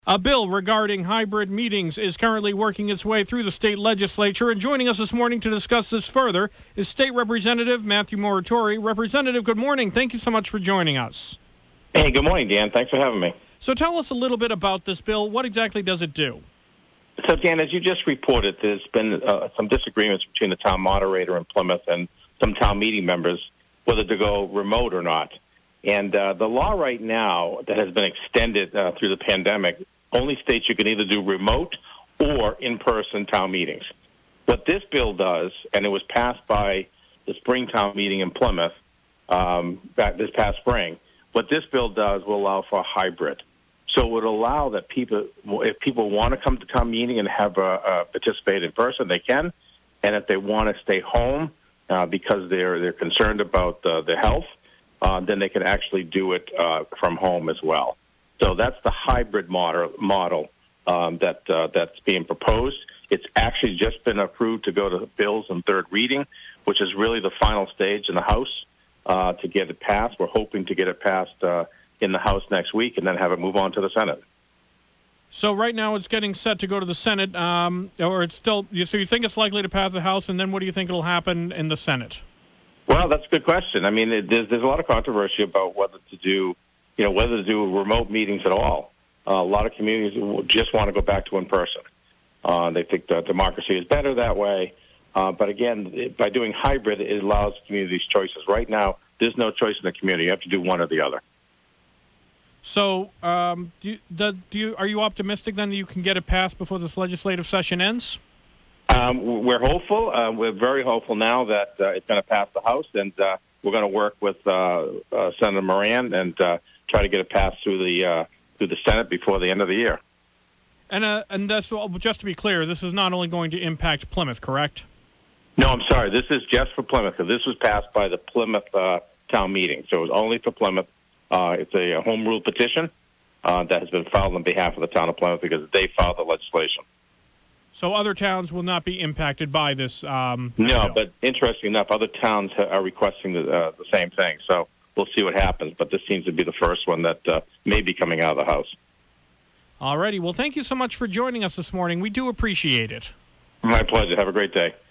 A bill regarding hybrid meetings is currently working its way through the state legislature, and joining us this morning to discuss this further is State Representative Matthew Moratori. Representative, good morning. Thank you so much for joining us. Hey, good morning, Dan. Thanks for having me. So tell us a little bit about this bill. What exactly does it do? So, Dan, as you just reported, there's been some disagreements between the town moderator in Plymouth and some town meeting members whether to go remote or not. And the law right now that has been extended through the pandemic only states you can either do remote or in-person town meetings. What this bill does, and it was passed by the spring town meeting in Plymouth back this past spring, what this bill does will allow for a hybrid. So it would allow that people, if people want to come to town meeting and have participate in person, they can. And if they want to stay home because they're concerned about their health, then they can actually do it from home as well. So that's the hybrid model that's being proposed. It's actually just been approved to go to bills in third reading, which is really the final stage in the House to get it passed. We're hoping to get it passed in the House next week and then have it move on to the Senate. So right now it's getting set to go to the Senate, or it's still. So you think it's likely to pass the House, and then what do you think will happen in the Senate? Well, that's a good question. I mean, there's a lot of controversy about whether to do remote meetings at all. A lot of communities just want to go back to in person. They think that democracy is better that way. But again, by doing hybrid, it allows communities choices. Right now, there's no choice in the community. You have to do one or the other. So, are you optimistic then that you can get it passed before this legislative session ends? We're hopeful. We're very hopeful now that it's going to pass the House, and we're going to work with Senator Moran and try to get it passed through the Senate before the end of the year. And that's, just to be clear, this is not only going to impact Plymouth, correct? No, I'm sorry. This is just for Plymouth. This was passed by the Plymouth town meeting, so it was only for Plymouth. It's a home rule petition that has been filed on behalf of the town of Plymouth because they filed the legislation. So other towns will not be impacted by this? No, bill. But interesting enough, other towns are requesting the same thing. So we'll see what happens. But this seems to be the first one that may be coming out of the House. All righty. Well, thank you so much for joining us this morning. We do appreciate it. My pleasure. Have a great day.